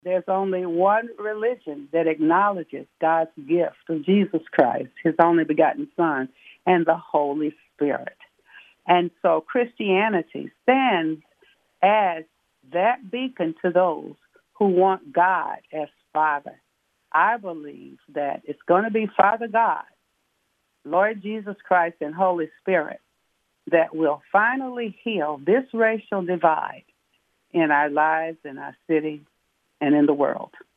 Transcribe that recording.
There's only one religion that acknowledges God's gift of Jesus Christ, his only begotten Son, and the Holy Spirit. And so Christianity stands as that beacon to those who want God as Father. I believe that it's going to be Father God, Lord Jesus Christ, and Holy Spirit that will finally heal this racial divide in our lives, in our city, and in the world.